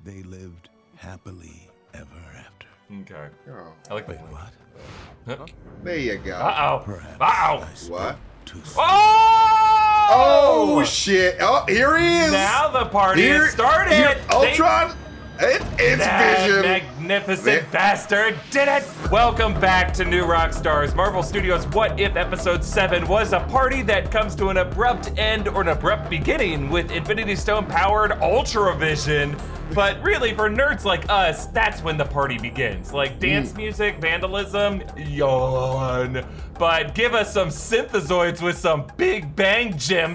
they lived happily ever after. Okay. Oh. I like Wait, that. what? There you go. Uh-oh. Perhaps Uh-oh. I spoke What? too soon. Oh, shit. Oh, here he is. Now the party has started. Here, Ultron. It's That Vision. magnificent bastard did it! Welcome back to New Rockstars. Marvel Studios' What If Episode 7 was a party that comes to an abrupt end or an abrupt beginning with Infinity Stone-powered Ultra Vision. But really, for nerds like us, that's when the party begins. Like dance music, vandalism, yawn. But give us some synthezoids with some Big Bang gems.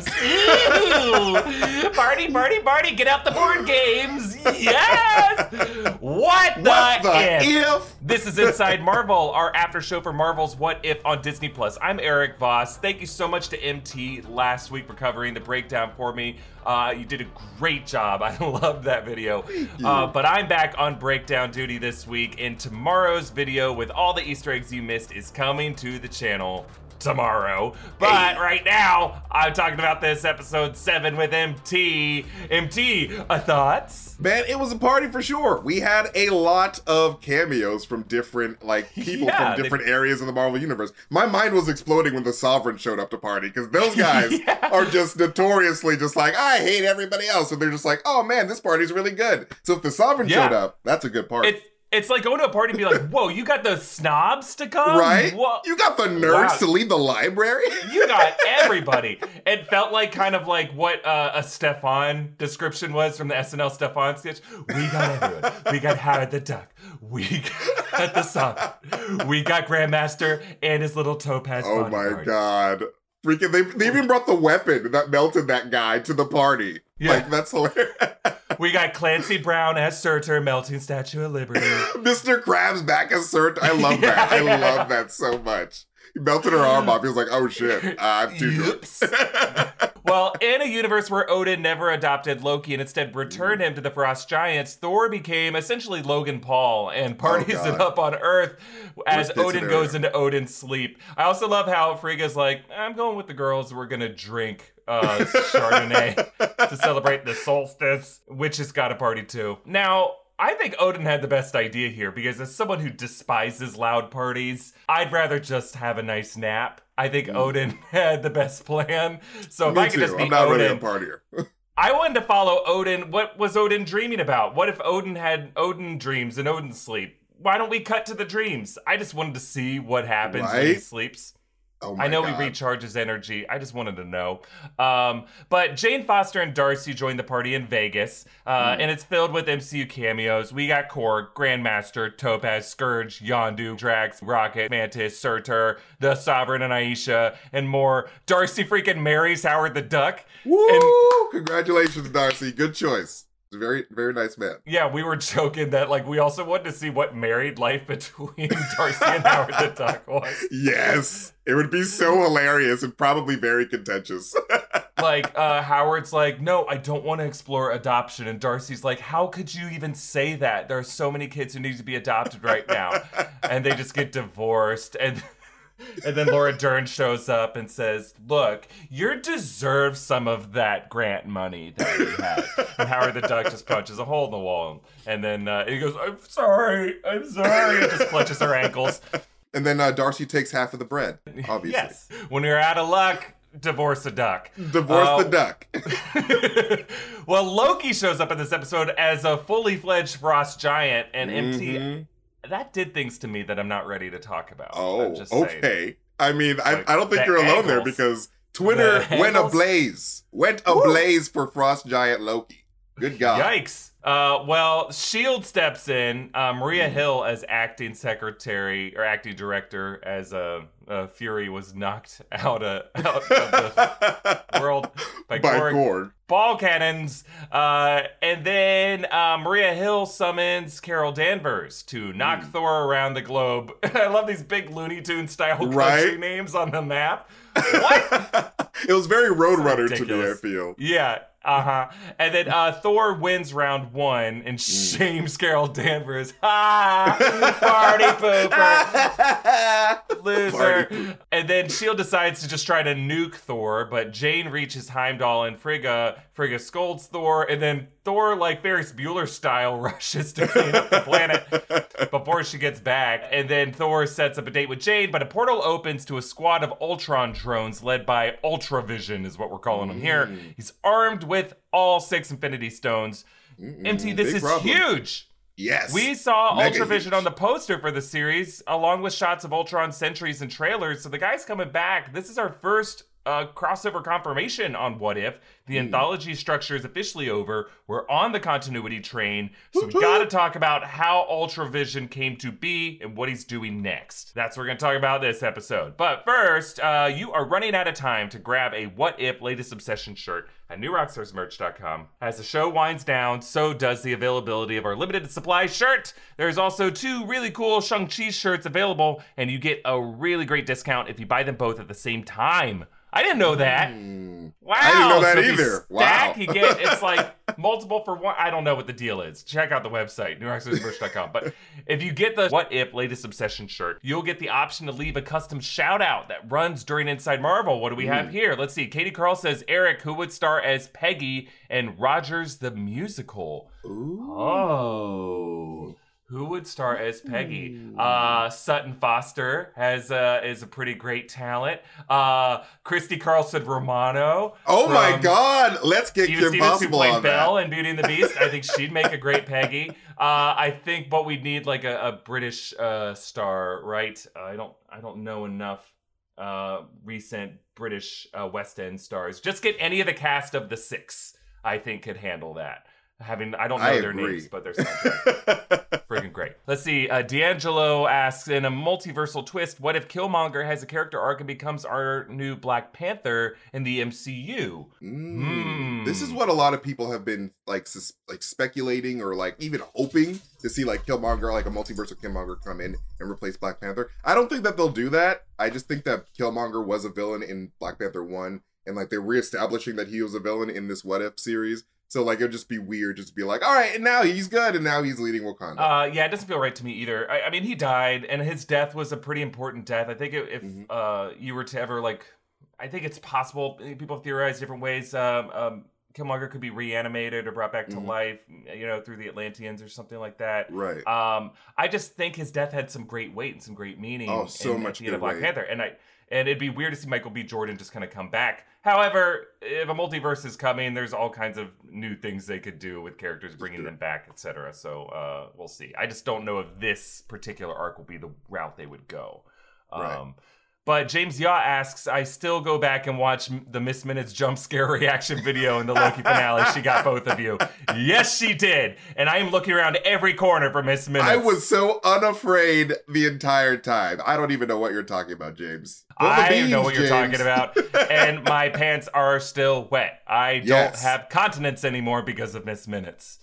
Ew! Party, party, party, get out the board games. Yes! What the if? This is Inside Marvel, our after show for Marvel's What If on Disney+. I'm Eric Voss. Thank you so much to MT last week for covering the breakdown for me. You did a great job. I loved that video. But I'm back on breakdown duty this week, and tomorrow's video with all the Easter eggs you missed is coming to the channel tomorrow. But right now, I'm talking about this episode 7 with MT. MT, thoughts? Man, it was a party for sure. We had a lot of cameos from different, people from different areas of the Marvel Universe. My mind was exploding when the Sovereign showed up to party, because those guys are just notoriously just like, I hate everybody else. And they're just like, oh man, this party's really good. So if the Sovereign showed up, that's a good party. It's like going to a party and be like, whoa, you got the snobs to come? Right? Whoa. You got the nerds to leave the library? You got everybody. It felt like kind of like what a Stefan description was from the SNL Stefan sketch. We got everyone. We got Howard the Duck. We got the Sovereign. We got Grandmaster and his little topaz Oh my bodyguard. god. Freaking, they even brought the weapon that melted that guy to the party. Yeah. Like, that's hilarious. We got Clancy Brown as Surtur, melting Statue of Liberty. Mr. Krabs back as Surtur. I love that. I love that so much. He melted her arm off. He was like, oh shit, I'm too good. Well, in a universe where Odin never adopted Loki and instead returned him to the Frost Giants, Thor became essentially Logan Paul and parties it up on Earth as Odin goes into Odin's sleep. I also love how Frigga's like, I'm going with the girls. We're going to drink Chardonnay to celebrate the solstice. Witches got a party too. Now, I think Odin had the best idea here because as someone who despises loud parties, I'd rather just have a nice nap. I think Odin had the best plan. So if I could just be I'm not Odin, really a partier. I wanted to follow Odin. What was Odin dreaming about? What if Odin had Odin dreams and Odin sleep? Why don't we cut to the dreams? I just wanted to see what happens when he sleeps. Oh my I know God. he recharges energy. I just wanted to know. But Jane Foster and Darcy joined the party in Vegas, and it's filled with MCU cameos. We got Korg, Grandmaster, Topaz, Scourge, Yondu, Drax, Rocket, Mantis, Surtur, the Sovereign and Aisha, and more. Darcy freaking marries Howard the Duck. Woo! Congratulations, Darcy. Good choice. He's a very, very nice man. Yeah, we were joking that we also wanted to see what married life between Darcy and Howard the Duck was. Yes. It would be so hilarious and probably very contentious. Howard's like, no, I don't want to explore adoption. And Darcy's like, how could you even say that? There are so many kids who need to be adopted right now. And they just get divorced. And then Laura Dern shows up and says, look, you deserve some of that grant money that he has. And Howard the Duck just punches a hole in the wall. And then he goes, I'm sorry. And just clutches her ankles. And then Darcy takes half of the bread, obviously. Yes. When you're out of luck, divorce a duck. Divorce the duck. Well, Loki shows up in this episode as a fully fledged Frost Giant. And MT... that did things to me that I'm not ready to talk about. Oh, okay. I mean, I don't think you're alone there because Twitter went ablaze for Frost Giant Loki. Good God. Yikes. Well, S.H.I.E.L.D. steps in. Maria Hill as acting secretary or acting director as Fury was knocked out of the world by Korg. Ball cannons. And then Maria Hill summons Carol Danvers to knock Thor around the globe. I love these big Looney Tunes style country names on the map. What? It was very Roadrunner to me, I feel. Yeah. And then Thor wins round 1 and shames Carol Danvers. Party pooper. Loser. And then S.H.I.E.L.D. decides to just try to nuke Thor, but Jane reaches Heimdall and Frigga Frigga scolds Thor, and then Thor, like Ferris Bueller style, rushes to clean up the planet before she gets back. And then Thor sets up a date with Jane, but a portal opens to a squad of Ultron drones led by Ultravision, is what we're calling him here. He's armed with all 6 Infinity Stones. MT, this is huge. Yes. We saw Mega Ultravision huge. on the poster for the series, along with shots of Ultron sentries and trailers. So the guy's coming back. This is our first crossover confirmation on What If. The anthology structure is officially over. We're on the continuity train. So we got to talk about how Ultravision came to be and what he's doing next. That's what we're going to talk about this episode. But first, you are running out of time to grab a What If Latest Obsession shirt at newrockstarsmerch.com. As the show winds down, so does the availability of our limited supply shirt. There's also 2 really cool Shang-Chi shirts available, and you get a really great discount if you buy them both at the same time. I didn't know that. Wow. I didn't know that so either. Stack, Wow. you get, it's like multiple for one. I don't know what the deal is. Check out the website, newrockstarsmerch.com. But if you get the What If Latest Obsession shirt, you'll get the option to leave a custom shout out that runs during Inside Marvel. What do we have here? Let's see. Katie Carl says, Eric, who would star as Peggy in Rogers the Musical? Ooh. Oh. Who would star as Peggy? Sutton Foster is a pretty great talent. Christy Carlson Romano. Oh my God! Let's get Kim Stevens, who Possible played on Belle that. in Beauty and the Beast. I think she'd make a great Peggy. I think, but we need like a British star, right? I don't know enough recent British West End stars. Just get any of the cast of the 6. I think could handle that. I don't know their names, but they're friggin' great. Let's see. D'Angelo asks, in a multiversal twist, what if Killmonger has a character arc and becomes our new Black Panther in the MCU? This is what a lot of people have been like speculating or like even hoping to see, like Killmonger, like a multiversal Killmonger come in and replace Black Panther. I don't think that they'll do that. I just think that Killmonger was a villain in Black Panther 1, and like they're reestablishing that he was a villain in this What If series. So, like, it'd just be weird just to be like, all right, and now he's good, and now he's leading Wakanda. Yeah, it doesn't feel right to me either. I mean, he died, and his death was a pretty important death. I think if you were to ever, like, I think it's possible, people have theorized different ways, Killmonger could be reanimated or brought back to life, through the Atlanteans or something like that. Right. I just think his death had some great weight and some great meaning. Oh, so much good Black weight. Panther. And it'd be weird to see Michael B. Jordan just kind of come back. However, if a multiverse is coming, there's all kinds of new things they could do with characters, bringing them back, etc. So we'll see. I just don't know if this particular arc will be the route they would go. Right. But James Yaw asks, I still go back and watch the Miss Minutes jump scare reaction video in the Loki finale. She got both of you. Yes, she did. And I am looking around every corner for Miss Minutes. I was so unafraid the entire time. I don't even know what you're talking about, James. I know what you're talking about. And my pants are still wet. I don't have continence anymore because of Miss Minutes.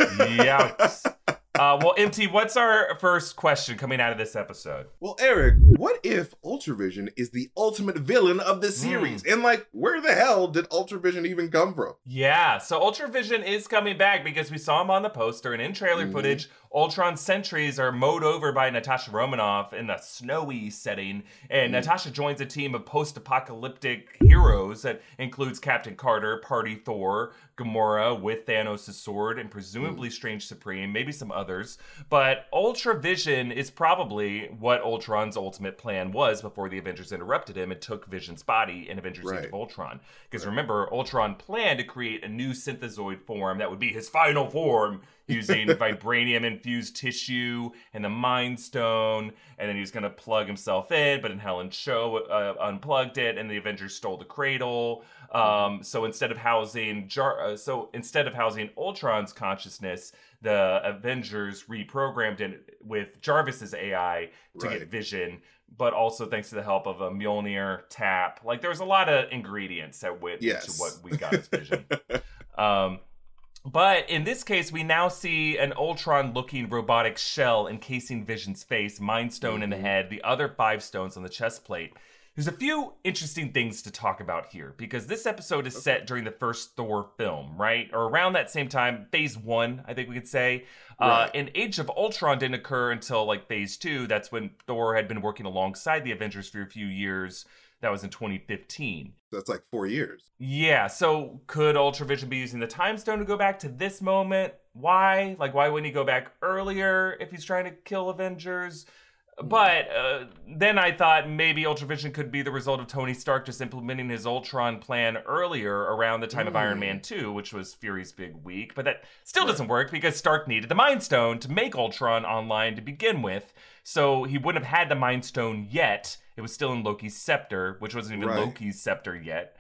Yikes. Well, MT, what's our first question coming out of this episode? Well, Eric, what if Ultravision is the ultimate villain of this series? And, like, where the hell did Ultravision even come from? Yeah, so Ultravision is coming back because we saw him on the poster, and in trailer footage, Ultron sentries are mowed over by Natasha Romanoff in a snowy setting, and Natasha joins a team of post-apocalyptic heroes that includes Captain Carter, Party Thor, Gamora with Thanos' sword, and presumably Strange Supreme, maybe some others. But Ultravision is probably what Ultron's ultimate plan was before the Avengers interrupted him and took Vision's body in Avengers Age of Ultron. Because remember, Ultron planned to create a new synthezoid form that would be his final form, using vibranium-infused tissue and the Mind Stone, and then he was going to plug himself in, but then Helen Cho unplugged it, and the Avengers stole the cradle. So instead of housing Ultron's consciousness, the Avengers reprogrammed it with Jarvis's AI to get Vision, but also thanks to the help of a Mjolnir tap. Like, there was a lot of ingredients that went into what we got as Vision. But in this case, we now see an Ultron-looking robotic shell encasing Vision's face, Mind Stone in the head, the other 5 stones on the chest plate. There's a few interesting things to talk about here, because this episode is set during the first Thor film, right? Or around that same time, Phase 1, I think we could say. And Age of Ultron didn't occur until, like, Phase 2. That's when Thor had been working alongside the Avengers for a few years. That was in 2015. That's like 4 years. Yeah, so could Ultra Vision be using the Time Stone to go back to this moment? Why? Like, why wouldn't he go back earlier if he's trying to kill Avengers? But then I thought maybe Ultra Vision could be the result of Tony Stark just implementing his Ultron plan earlier around the time of Iron Man 2, which was Fury's big week. But that still doesn't work because Stark needed the Mind Stone to make Ultron online to begin with. So he wouldn't have had the Mind Stone yet. It was still in Loki's scepter, which wasn't even Loki's scepter yet.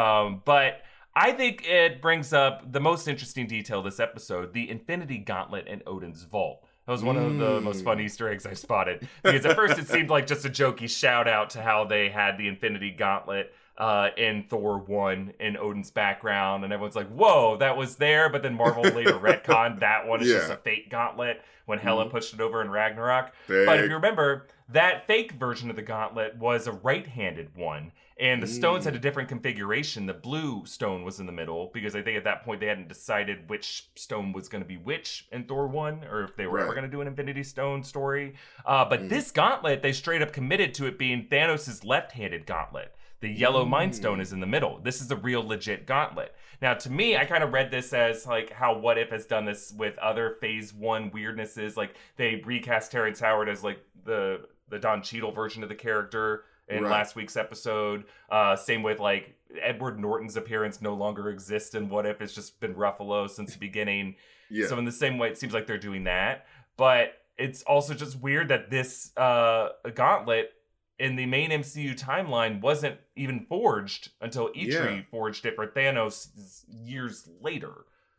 But I think it brings up the most interesting detail of this episode, the Infinity Gauntlet in Odin's vault. That was one of the most fun Easter eggs I spotted. Because at first it seemed like just a jokey shout out to how they had the Infinity Gauntlet in Thor 1 in Odin's background. And everyone's like, whoa, that was there. But then Marvel later retconned that one is just a fake gauntlet when Hela pushed it over in Ragnarok. But if you remember, that fake version of the gauntlet was a right-handed one. And the stones had a different configuration. The blue stone was in the middle because I think at that point they hadn't decided which stone was going to be which in Thor 1 or if they were ever going to do an Infinity Stone story. But this gauntlet, they straight up committed to it being Thanos' left-handed gauntlet. The yellow Mind Stone is in the middle. This is the real legit gauntlet. Now, to me, I kind of read this as like how What If has done this with other Phase 1 weirdnesses. Like they recast Terrence Howard as like the Don Cheadle version of the character in last week's episode. Same with like Edward Norton's appearance no longer exists in What If. It's just been Ruffalo since the beginning. So in the same way, it seems like they're doing that. But it's also just weird that this gauntlet in the main MCU timeline wasn't even forged until Eitri forged it for Thanos years later.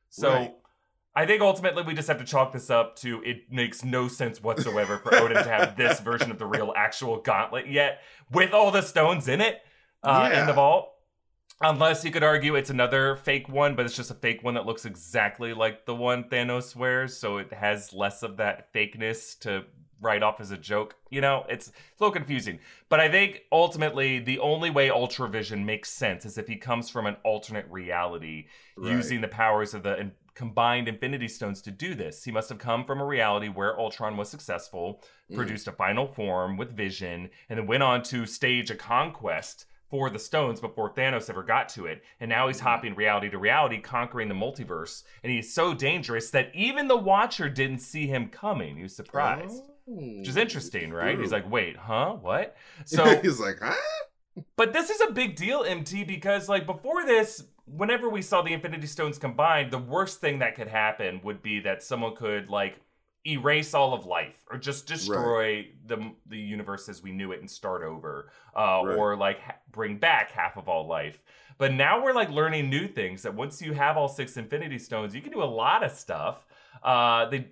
So I think ultimately we just have to chalk this up to it makes no sense whatsoever for Odin to have this version of the real actual gauntlet yet with all the stones in it in the vault. Unless you could argue it's another fake one, but it's just a fake one that looks exactly like the one Thanos wears. So it has less of that fakeness to write off as a joke. You know, it's a little confusing. But I think ultimately the only way Ultra Vision makes sense is if he comes from an alternate reality using the powers of the combined Infinity Stones to do this. He must have come from a reality where Ultron was successful, produced a final form with Vision, and then went on to stage a conquest for the stones before Thanos ever got to it. And now he's hopping reality to reality, conquering the multiverse. And he's so dangerous that even the Watcher didn't see him coming. He was surprised. Which is interesting, right? He's like, wait, huh? What? So he's like, huh? But this is a big deal, MT, because like before this, whenever we saw the Infinity Stones combined, the worst thing that could happen would be that someone could like erase all of life or just destroy the universe as we knew it and start over, or like bring back half of all life. But now we're like learning new things that once you have all 6 Infinity Stones, you can do a lot of stuff. And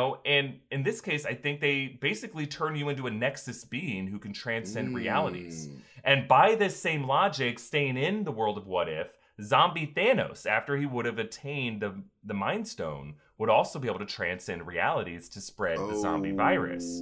in this case, I think they basically turn you into a Nexus being who can transcend realities. And by this same logic, staying in the world of What If, zombie Thanos, after he would have attained the Mind Stone, would also be able to transcend realities to spread the zombie virus.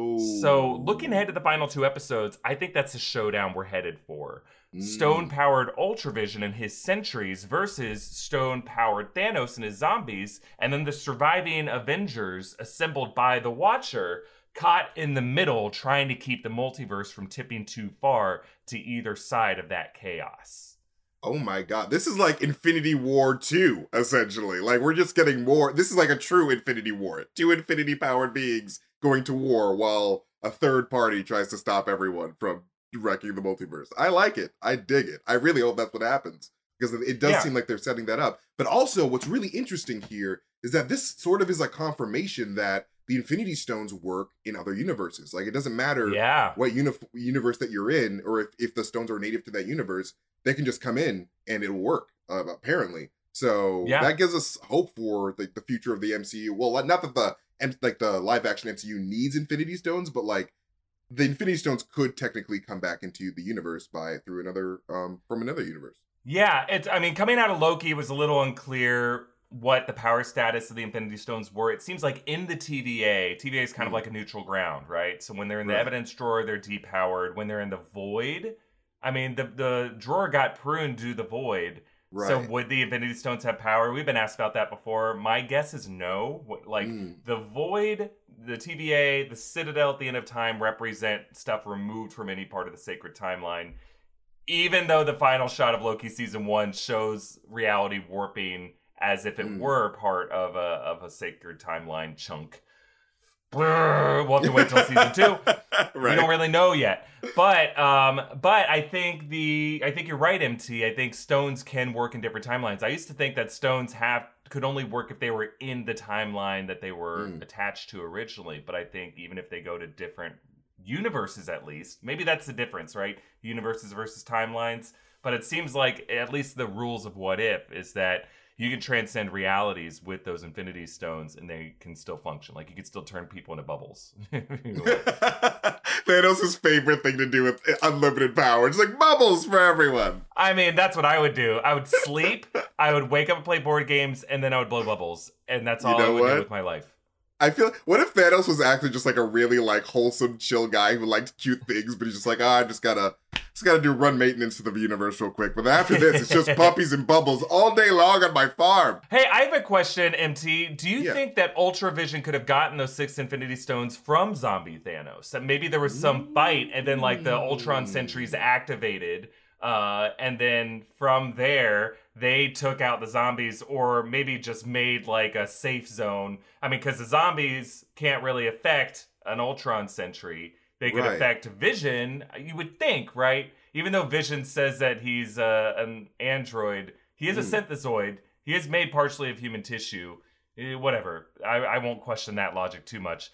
So looking ahead to the final 2 episodes, I think that's the showdown we're headed for. Stone-powered Ultra Vision and his sentries versus stone-powered Thanos and his zombies, and then the surviving Avengers assembled by the Watcher, caught in the middle trying to keep the multiverse from tipping too far to either side of that chaos. Oh my god, this is like Infinity War 2, essentially. Like, we're just getting more. This is like a true Infinity War. 2 Infinity-powered beings going to war while a third party tries to stop everyone from wrecking the multiverse. I like it. I dig it. I really hope that's what happens, because it does seem like they're setting that up. But also, what's really interesting here is that this sort of is a confirmation that the Infinity Stones work in other universes. Like, it doesn't matter what universe that you're in, or if the stones are native to that universe, they can just come in and it'll work, apparently. So that gives us hope for like the future of the MCU. Well, not that the live action MCU needs Infinity Stones, but like the Infinity Stones could technically come back into the universe through another from another universe. Yeah, coming out of Loki, it was a little unclear what the power status of the Infinity Stones were. It seems like in the TVA is kind of like a neutral ground, right? So when they're in the evidence drawer, they're depowered. When they're in the void, the drawer got pruned to the void. Right. So would the Infinity Stones have power? We've been asked about that before. My guess is no. The void, the TVA, the Citadel at the end of time represent stuff removed from any part of the sacred timeline. even though the final shot of Loki season 1 shows reality warping as if it were part of a sacred timeline chunk. We'll have to wait till season 2. Right. We don't really know yet. But I think you're right, MT. I think stones can work in different timelines. I used to think that stones could only work if they were in the timeline that they were attached to originally. But I think even if they go to different universes, at least, maybe that's the difference, right? Universes versus timelines. But it seems like at least the rules of What If is that you can transcend realities with those Infinity Stones, and they can still function. Like, you can still turn people into bubbles. Thanos' favorite thing to do with unlimited power. It's like bubbles for everyone. I mean, that's what I would do. I would sleep, I would wake up and play board games, and then I would blow bubbles. And that's all I would do with my life. I feel, what if Thanos was actually just like a really like wholesome, chill guy who liked cute things, but he's just like, I just gotta do run maintenance to the universe real quick. But after this, it's just puppies and bubbles all day long on my farm. Hey, I have a question, MT. Do you think that Ultra Vision could have gotten those 6 Infinity Stones from zombie Thanos? That maybe there was some fight, and then like the Ultron sentries activated, and then from there they took out the zombies, or maybe just made like a safe zone. I mean, because the zombies can't really affect an Ultron sentry. They could affect Vision, you would think, right? Even though Vision says that he's an android, he is a synthezoid. He is made partially of human tissue. Whatever. I won't question that logic too much.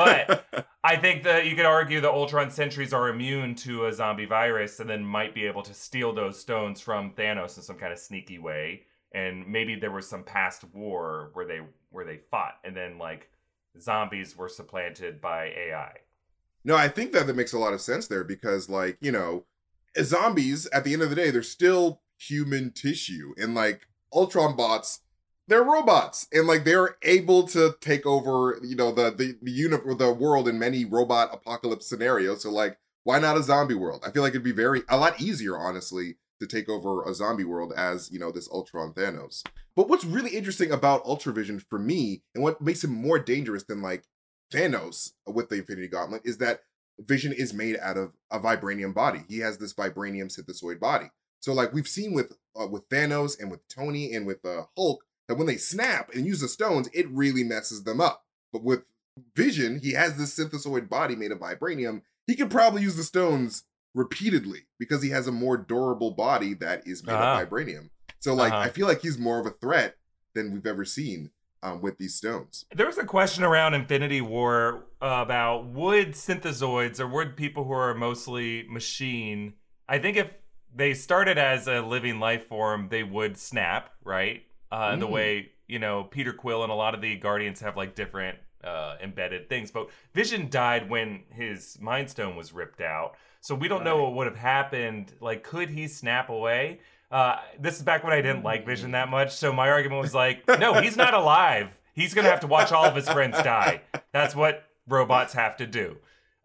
But I think that you could argue the Ultron sentries are immune to a zombie virus and then might be able to steal those stones from Thanos in some kind of sneaky way. And maybe there was some past war where they fought, and then like zombies were supplanted by AI. No, I think that makes a lot of sense there because, like, you know, zombies, at the end of the day, they're still human tissue. And, like, Ultron bots, they're robots. And, like, they're able to take over, you know, the world in many robot apocalypse scenarios. So, like, why not a zombie world? I feel like it'd be a lot easier, honestly, to take over a zombie world as, you know, this Ultron Thanos. But what's really interesting about Ultravision for me, and what makes him more dangerous than, like, Thanos with the Infinity Gauntlet, is that Vision is made out of a vibranium body. He has this vibranium synthesoid body. So like we've seen with Thanos and with Tony and with Hulk, that when they snap and use the stones, it really messes them up. But with Vision, he has this synthesoid body made of vibranium. He could probably use the stones repeatedly because he has a more durable body that is made of vibranium. So like I feel like he's more of a threat than we've ever seen with these stones. There was a question around Infinity War about would synthezoids, or would people who are mostly machine, I think if they started as a living life form, they would snap, right? The way, you know, Peter Quill and a lot of the Guardians have like different embedded things. But Vision died when his Mind Stone was ripped out. So we don't know what would have happened. Like, could he snap away? This is back when I didn't like Vision that much, so my argument was like, no, he's not alive. He's going to have to watch all of his friends die. That's what robots have to do.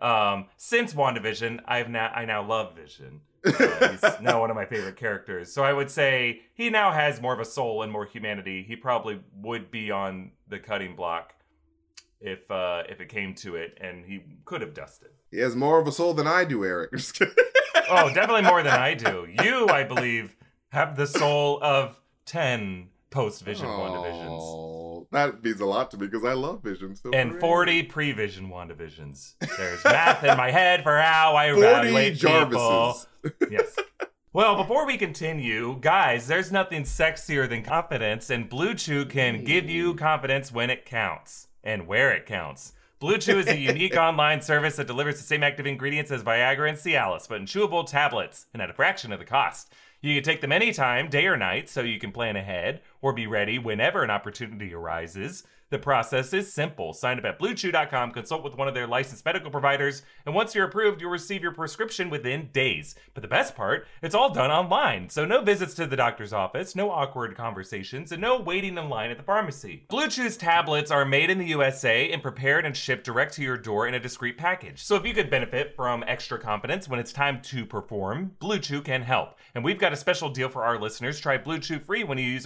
Since WandaVision, I now love Vision. He's now one of my favorite characters. So I would say he now has more of a soul and more humanity. He probably would be on the cutting block if it came to it, and he could have dusted. He has more of a soul than I do, Eric. Just kidding. Oh, definitely more than I do. You, I believe, have the soul of 10 post-Vision WandaVisions. Oh, that means a lot to me because I love Vision. So and 40 pre-Vision WandaVisions. There's math in my head for how I evaluate 40 people. Yes. Well, before we continue, guys, there's nothing sexier than confidence, and Blue Chew can give you confidence when it counts and where it counts. Blue Chew is a unique online service that delivers the same active ingredients as Viagra and Cialis, but in chewable tablets and at a fraction of the cost. You can take them anytime, day or night, so you can plan ahead or be ready whenever an opportunity arises. The process is simple. Sign up at BlueChew.com, consult with one of their licensed medical providers, and once you're approved, you'll receive your prescription within days. But the best part, it's all done online, so no visits to the doctor's office, no awkward conversations, and no waiting in line at the pharmacy. Blue Chew's tablets are made in the USA and prepared and shipped direct to your door in a discreet package. So if you could benefit from extra confidence when it's time to perform, Blue Chew can help. And we've got a special deal for our listeners. Try Blue Chew free when you use our promo code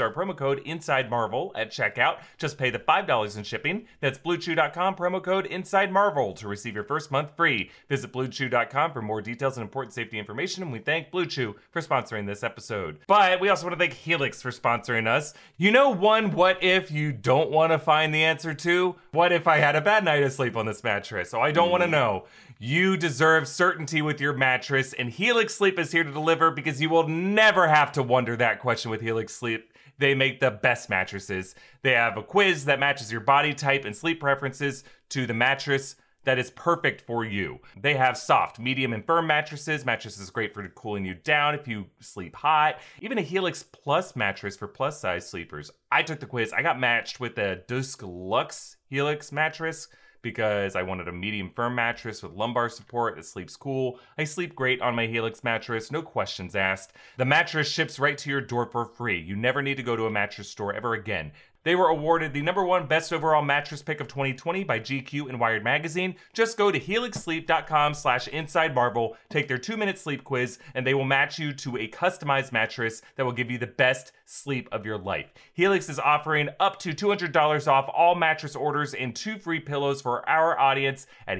code InsideMarvel at checkout. Just pay the $5 in shipping. That's BlueChew.com, promo code InsideMarvel to receive your first month free. Visit BlueChew.com for more details and important safety information, and we thank Blue Chew for sponsoring this episode. But we also want to thank Helix for sponsoring us. You know one what if you don't want to find the answer to? What if I had a bad night of sleep on this mattress? So I don't want to know. You deserve certainty with your mattress, and Helix Sleep is here to deliver because you will never have to wonder that question with Helix Sleep. They make the best mattresses. They have a quiz that matches your body type and sleep preferences to the mattress that is perfect for you. They have soft, medium, and firm mattresses. Mattresses great for cooling you down if you sleep hot. Even a Helix Plus mattress for plus-size sleepers. I took the quiz. I got matched with a Dusk Luxe Helix mattress because I wanted a medium firm mattress with lumbar support that sleeps cool. I sleep great on my Helix mattress, no questions asked. The mattress ships right to your door for free. You never need to go to a mattress store ever again. They were awarded the #1 best overall mattress pick of 2020 by GQ and Wired Magazine. Just go to helixsleep.com/InsideMarvel, take their 2-minute sleep quiz, and they will match you to a customized mattress that will give you the best sleep of your life. Helix is offering up to $200 off all mattress orders and 2 free pillows for our audience at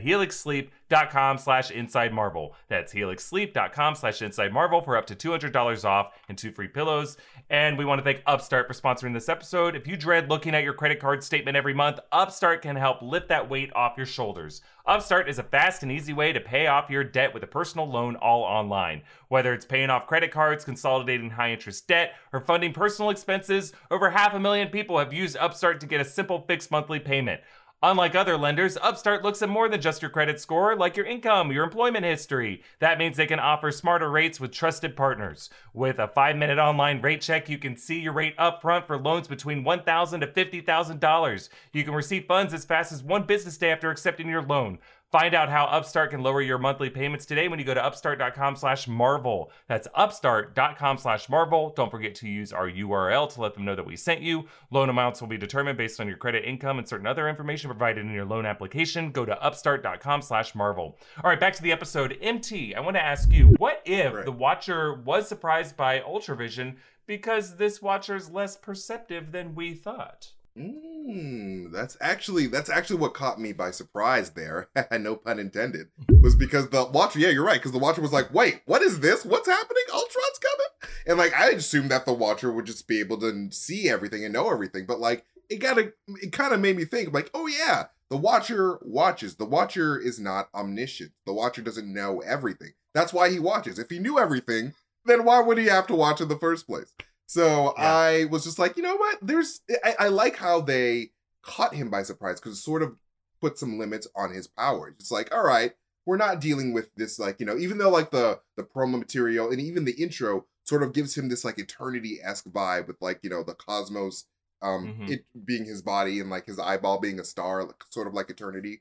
helixsleep.com/InsideMarvel. That's helixsleep.com/InsideMarvel for up to $200 off and 2 free pillows. And we want to thank Upstart for sponsoring this episode. If you dread looking at your credit card statement every month, Upstart can help lift that weight off your shoulders. Upstart is a fast and easy way to pay off your debt with a personal loan all online. Whether it's paying off credit cards, consolidating high-interest debt, or funding personal expenses, over 500,000 people have used Upstart to get a simple fixed monthly payment. Unlike other lenders, Upstart looks at more than just your credit score, like your income, your employment history. That means they can offer smarter rates with trusted partners. With a 5-minute online rate check, you can see your rate upfront for loans between $1,000 to $50,000. You can receive funds as fast as 1 business day after accepting your loan. Find out how Upstart can lower your monthly payments today when you go to upstart.com/Marvel. That's upstart.com/Marvel. Don't forget to use our URL to let them know that we sent you. Loan amounts will be determined based on your credit, income, and certain other information provided in your loan application. Go to upstart.com/Marvel. All right, back to the episode. MT, I want to ask you, what if the Watcher was surprised by Ultravision because this Watcher's less perceptive than we thought? That's actually what caught me by surprise there. No pun intended. Was because the Watcher, yeah, you're right, because the Watcher was like, wait, what is this? What's happening? Ultron's coming? And like, I assumed that the Watcher would just be able to see everything and know everything, but like, it kind of made me think, like, oh yeah, the Watcher watches. The Watcher is not omniscient. The Watcher doesn't know everything. That's why he watches. If he knew everything, then why would he have to watch in the first place? So yeah. I was just like, you know what? I like how they caught him by surprise because it sort of put some limits on his powers. It's like, all right, we're not dealing with this, like, you know, even though like the promo material and even the intro sort of gives him this like Eternity-esque vibe with like, you know, the cosmos, it being his body and like his eyeball being a star, like, sort of like Eternity.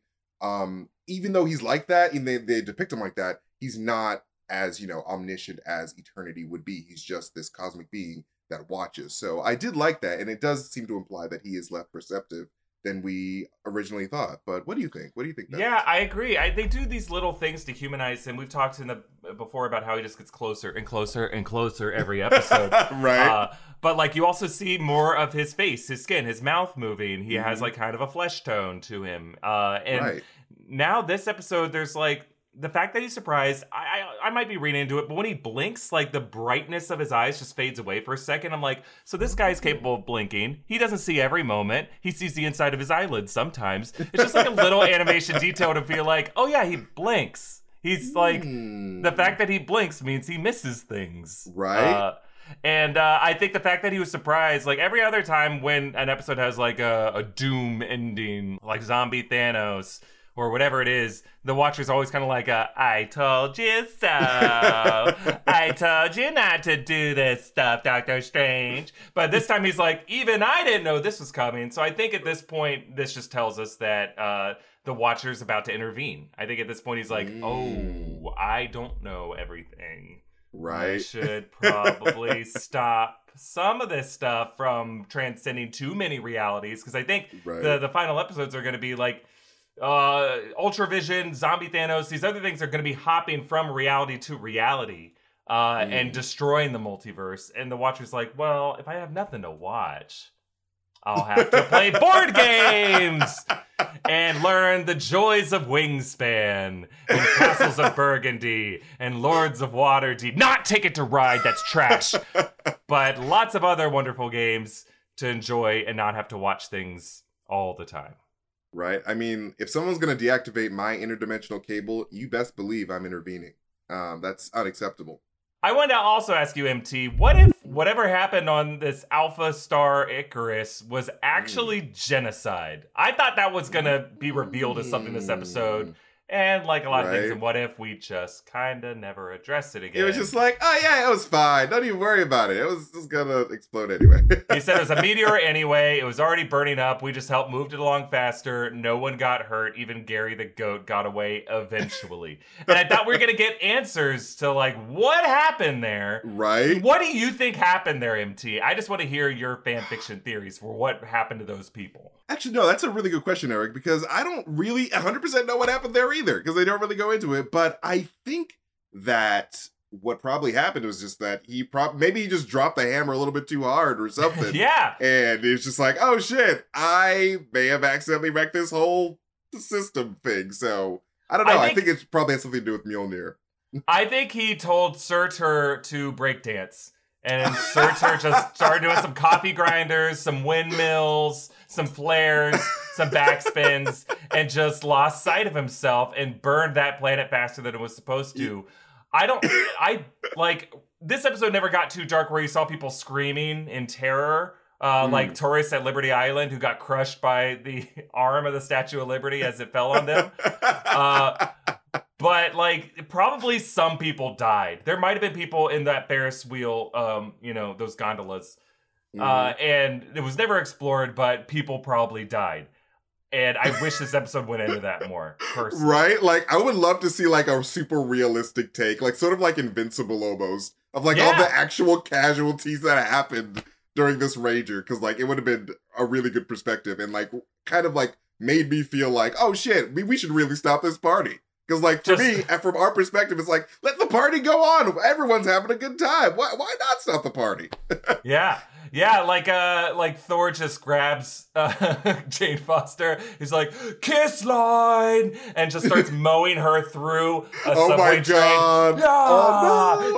Even though he's like that and they depict him like that, he's not as, you know, omniscient as Eternity would be. He's just this cosmic being that watches. So I did like that, and it does seem to imply that he is less perceptive than we originally thought. But what do you think? What do you think? Yeah, I agree. They do these little things to humanize him. We've talked before about how he just gets closer and closer and closer every episode. Right. But like you also see more of his face, his skin, his mouth moving. He has like kind of a flesh tone to him. And now this episode, there's like the fact that he's surprised, I might be reading into it, but when he blinks, like the brightness of his eyes just fades away for a second. I'm like, so this guy's capable of blinking. He doesn't see every moment. He sees the inside of his eyelids sometimes. It's just like a little animation detail to feel like, oh yeah, he blinks. He's like, the fact that he blinks means he misses things. Right. And I think the fact that he was surprised, like every other time when an episode has like a doom ending, like Zombie Thanos, or whatever it is, the Watcher's always kind of like, I told you so. I told you not to do this stuff, Doctor Strange. But this time he's like, even I didn't know this was coming. So I think at this point, this just tells us that the Watcher's about to intervene. I think at this point he's like, oh, I don't know everything. Right. I should probably stop some of this stuff from transcending too many realities. Because I think the final episodes are going to be like, Ultravision, Zombie Thanos, these other things are going to be hopping from reality to reality. and destroying the multiverse. And the Watcher's like, well, if I have nothing to watch, I'll have to play board games and learn the joys of Wingspan and Castles of Burgundy and Lords of Waterdeep. Not Ticket to Ride, that's trash. But lots of other wonderful games to enjoy and not have to watch things all the time. Right? I mean, if someone's going to deactivate my interdimensional cable, you best believe I'm intervening. That's unacceptable. I wanted to also ask you, MT, what if whatever happened on this Alpha Star Icarus was actually genocide? I thought that was going to be revealed as something this episode. And like a lot of things, and what if we just kind of never addressed it again? It was just like, oh yeah, it was fine. Don't even worry about it. It was just gonna explode anyway. He said it was a meteor anyway. It was already burning up. We just helped move it along faster. No one got hurt. Even Gary the goat got away eventually. And I thought we were gonna get answers to like what happened there. Right? What do you think happened there, MT? I just want to hear your fan fiction theories for what happened to those people. Actually, no, that's a really good question, Eric, because I don't really 100% know what happened there either, because they don't really go into it. But I think that what probably happened was just that maybe he just dropped the hammer a little bit too hard or something. Yeah. And it's just like, oh shit, I may have accidentally wrecked this whole system thing. So I don't know. I think it probably has something to do with Mjolnir. I think he told Surtur to breakdance. And Surtur just started doing some coffee grinders, some windmills, some flares, some backspins, and just lost sight of himself and burned that planet faster than it was supposed to. This episode never got too dark where you saw people screaming in terror, like tourists at Liberty Island who got crushed by the arm of the Statue of Liberty as it fell on them. But, like, probably some people died. There might have been people in that Ferris wheel, those gondolas. And it was never explored, but people probably died. And I wish this episode went into that more, personally. Right? Like, I would love to see, like, a super realistic take. Like, sort of like Invincible almost. Of, like, all the actual casualties that happened during this Rager. Because, like, it would have been a really good perspective. And, like, kind of, like, made me feel like, oh, shit, we should really stop this party. Because, like, for me, and from our perspective, it's like, let the party go on. Everyone's having a good time. Why not stop the party? Yeah, like Thor just grabs Jane Foster. He's like, kiss line, and just starts mowing her through a subway train. God. Yeah, oh, no.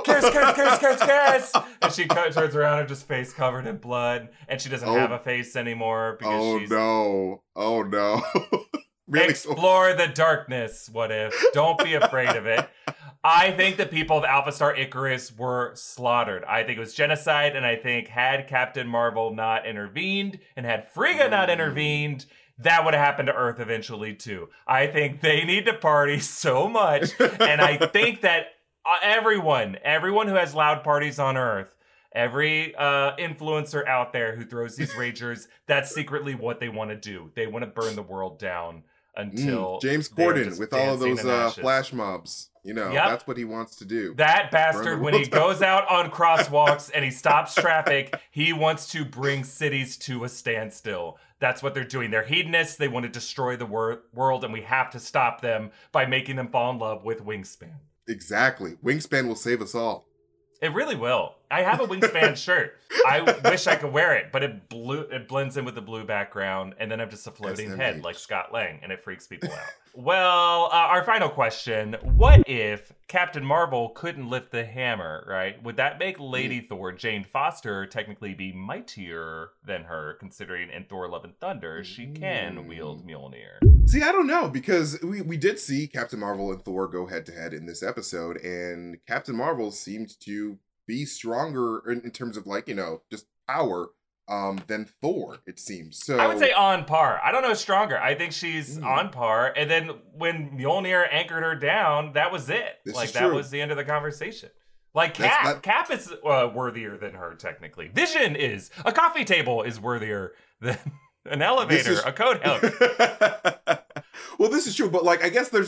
Kiss. And she turns around and just face covered in blood, and she doesn't have a face anymore because she's... Oh, no. Really? Explore the darkness, what if? Don't be afraid of it. I think the people of Alpha Star Icarus were slaughtered. I think it was genocide, and I think had Captain Marvel not intervened, and had Frigga not intervened, that would have happened to Earth eventually, too. I think they need to party so much, and I think that everyone who has loud parties on Earth, every influencer out there who throws these ragers, that's secretly what they want to do. They want to burn the world down until James Corden with all of those flash mobs. That's what he wants to do. That bastard, when he goes out on crosswalks and he stops traffic, he wants to bring cities to a standstill. That's what they're doing. They're hedonists. They want to destroy the world, and we have to stop them by making them fall in love with Wingspan. Exactly. Wingspan will save us all. It really will. I have a Wingspan shirt. I wish I could wear it, but it blends in with the blue background, and then I'm just a floating head like Scott Lang, and it freaks people out. Well, our final question. What if Captain Marvel couldn't lift the hammer, right? Would that make Lady Thor, Jane Foster, technically be mightier than her, considering in Thor Love and Thunder, she can wield Mjolnir? See, I don't know, because we did see Captain Marvel and Thor go head-to-head in this episode, and Captain Marvel seemed to be stronger in terms of, like, just power than Thor, it seems. So I would say on par. I don't know stronger. I think she's on par. And then when Mjolnir anchored her down, that was it. That was the end of the conversation. Like Cap is worthier than her, technically. Vision is. A coffee table is worthier than an elevator, a code house. Well, this is true, but like I guess there's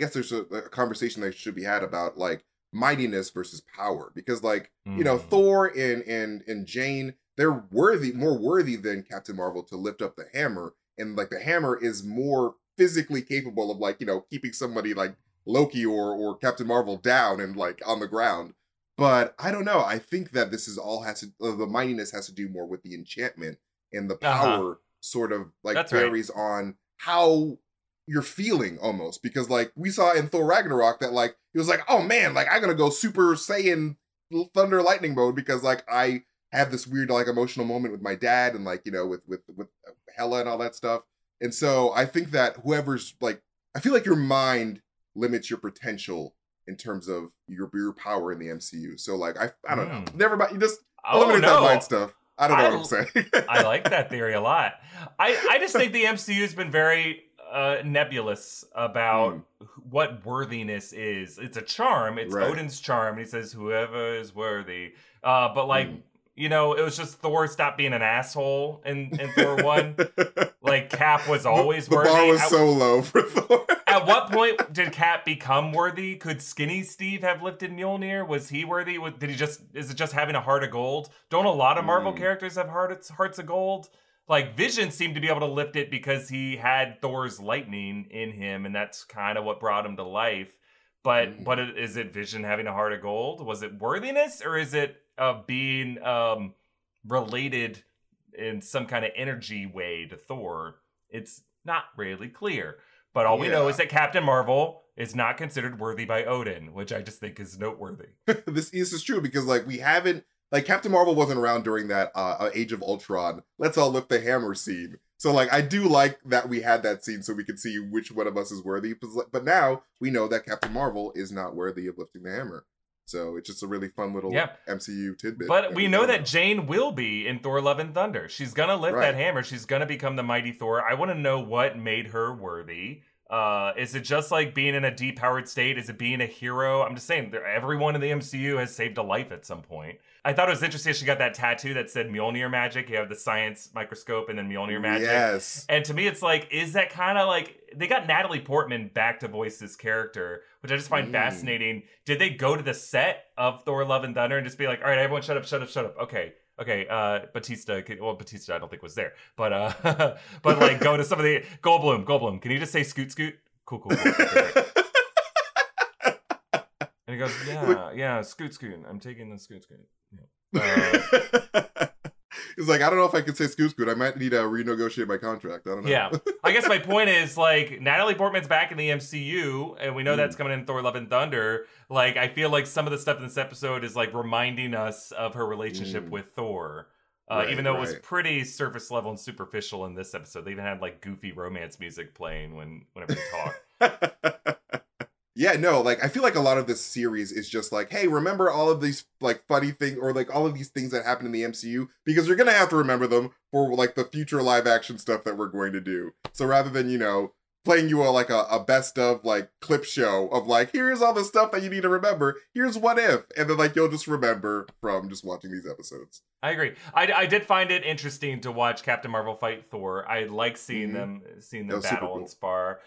a conversation that should be had about like mightiness versus power, because like Thor and Jane, they're more worthy than Captain Marvel to lift up the hammer, and like the hammer is more physically capable of like keeping somebody like Loki or Captain Marvel down and like on the ground. But I don't know. I think that this is all the mightiness has to do more with the enchantment, and the power sort of like That's varies on how you're feeling almost. Because like we saw in Thor Ragnarok that like he was like, oh man, like I'm gonna go Super Saiyan Thunder Lightning mode because like I had this weird like emotional moment with my dad and like, you know, with Hela and all that stuff. And so I think that whoever's like, I feel like your mind limits your potential in terms of your power in the MCU. So like I don't know. Never mind. You just eliminate that mind stuff. I don't know what I'm saying. I like that theory a lot. I just think the MCU has been very nebulous about what worthiness is. It's a charm. It's Odin's charm. He says whoever is worthy. But like, you know, it was just Thor stopped being an asshole in Thor 1. Like Cap was always worthy. The bar was so low for Thor. At what point did Cap become worthy? Could Skinny Steve have lifted Mjolnir? Was he worthy? Is it just having a heart of gold? Don't a lot of Marvel characters have hearts of gold? Like Vision seemed to be able to lift it because he had Thor's lightning in him, and that's kind of what brought him to life. But is it Vision having a heart of gold? Was it worthiness, or is it being related in some kind of energy way to Thor? It's not really clear. But all we know is that Captain Marvel is not considered worthy by Odin, which I just think is noteworthy. This is true because like we haven't, like Captain Marvel wasn't around during that Age of Ultron, let's all lift the hammer scene. So like I do like that we had that scene so we could see which one of us is worthy. But now we know that Captain Marvel is not worthy of lifting the hammer. So it's just a really fun little MCU tidbit. But we know that Jane will be in Thor Love and Thunder. She's going to lift that hammer. She's going to become the mighty Thor. I want to know what made her worthy. Is it just like being in a depowered state? Is it being a hero? I'm just saying, everyone in the MCU has saved a life at some point. I thought it was interesting she got that tattoo that said Mjolnir magic. You have the science microscope and then Mjolnir magic. Yes. And to me, it's like, is that kind of like, they got Natalie Portman back to voice this character, which I just find fascinating. Did they go to the set of Thor Love and Thunder and just be like, all right, everyone shut up. Okay, Batista I don't think was there, but but like go to some of the Goldblum, can you just say scoot? Cool. And he goes, yeah, scoot. I'm taking the scoot. He's like, I don't know if I can say scoot. I might need to renegotiate my contract. I don't know. Yeah. I guess my point is, like, Natalie Portman's back in the MCU, and we know that's coming in Thor Love and Thunder. Like, I feel like some of the stuff in this episode is, like, reminding us of her relationship with Thor. Even though it was pretty surface level and superficial in this episode. They even had, like, goofy romance music playing whenever they talk. Yeah, no, like, I feel like a lot of this series is just like, hey, remember all of these, like, funny things, or, like, all of these things that happen in the MCU? Because you're gonna have to remember them for, like, the future live-action stuff that we're going to do. So rather than, you know, playing you a best of, like, clip show of, like, here's all the stuff that you need to remember, here's what if, and then, like, you'll just remember from just watching these episodes. I agree. I did find it interesting to watch Captain Marvel fight Thor. I like seeing them battle and spar.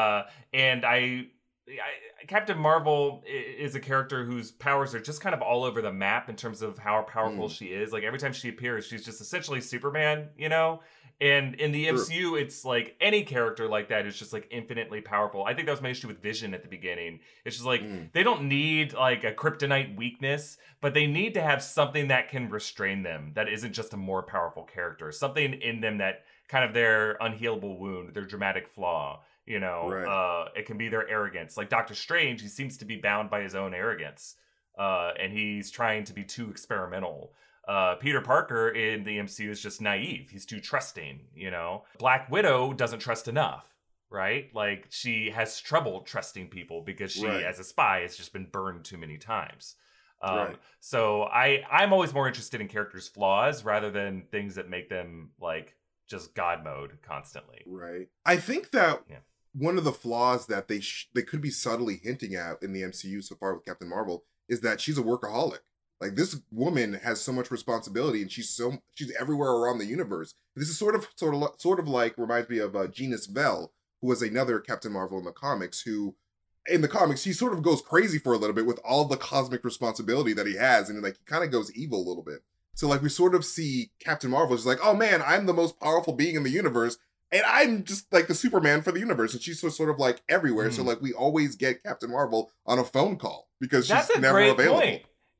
And Captain Marvel is a character whose powers are just kind of all over the map in terms of how powerful she is. Like every time she appears, she's just essentially Superman, you know? And in the MCU, it's like any character like that is just like infinitely powerful. I think that was my issue with Vision at the beginning. It's just like they don't need like a kryptonite weakness, but they need to have something that can restrain them that isn't just a more powerful character. Something in them that kind of their unhealable wound, their dramatic flaw. You know, it can be their arrogance. Like Doctor Strange, he seems to be bound by his own arrogance. And he's trying to be too experimental. Peter Parker in the MCU is just naive. He's too trusting, you know. Black Widow doesn't trust enough, right? Like she has trouble trusting people because she, as a spy, has just been burned too many times. So I'm always more interested in characters' flaws rather than things that make them like just God mode constantly. Right. I think that one of the flaws that they could be subtly hinting at in the MCU so far with Captain Marvel is that she's a workaholic. Like this woman has so much responsibility and she's everywhere around the universe. This is sort of like reminds me of Genus Vell, who was another Captain Marvel in the comics, who in the comics he sort of goes crazy for a little bit with all the cosmic responsibility that he has, and like he kind of goes evil a little bit. So like we sort of see Captain Marvel just like, oh man, I'm the most powerful being in the universe, and I'm just like the Superman for the universe, and she's sort of like everywhere. So like we always get Captain Marvel on a phone call because she's never available. Point.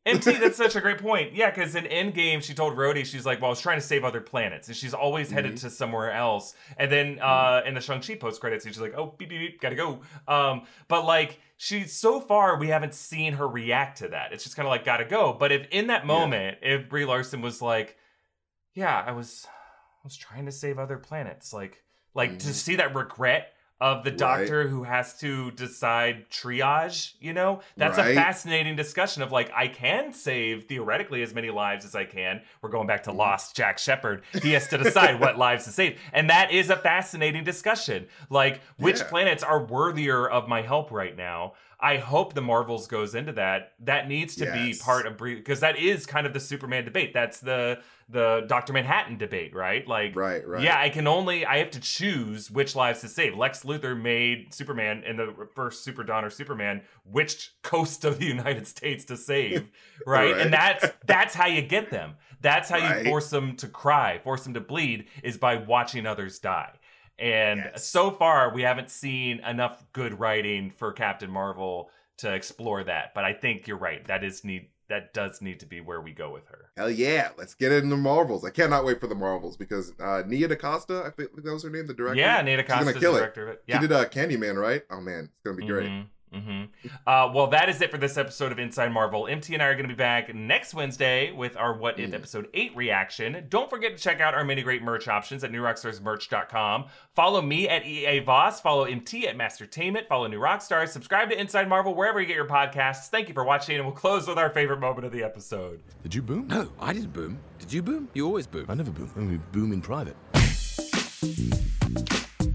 MT, that's such a great point. Yeah, because in Endgame, she told Rhodey, she's like, well, I was trying to save other planets. And she's always headed to somewhere else. And then in the Shang-Chi post-credits, she's like, oh, beep, beep, beep, gotta go. But like, so far, we haven't seen her react to that. It's just kind of like, gotta go. But if in that moment, if Brie Larson was like, yeah, I was trying to save other planets. Like to see that regret of the doctor who has to decide triage, that's a fascinating discussion of like, I can save theoretically as many lives as I can. We're going back to Lost Jack Shephard. He has to decide what lives to save. And that is a fascinating discussion. Like, which planets are worthier of my help right now? I hope the Marvels goes into that. That needs to be part of because that is kind of the Superman debate. That's the Dr. Manhattan debate, right? Like, right. Yeah, I have to choose which lives to save. Lex Luthor made Superman in the first Super Donner Superman which coast of the United States to save, right? And that's how you get them. That's how you force them to cry, force them to bleed, is by watching others die. And so far, we haven't seen enough good writing for Captain Marvel to explore that. But I think you're right. That does need to be where we go with her. Hell yeah. Let's get into Marvels. I cannot wait for the Marvels because Nia DaCosta, I think that was her name, the director. Yeah, Nia DaCosta is the director of it. Yeah. She did Candyman, right? Oh, man. It's going to be great. Well, that is it for this episode of Inside Marvel. MT and I are going to be back next Wednesday with our What If Episode 8 reaction. Don't forget to check out our many great merch options at newrockstarsmerch.com. Follow me at EA Voss. Follow MT at Mastertainment. Follow New Rockstars. Subscribe to Inside Marvel wherever you get your podcasts. Thank you for watching, and we'll close with our favorite moment of the episode. Did you boom? No, I didn't boom. Did you boom? You always boom. I never boom. I only boom in private.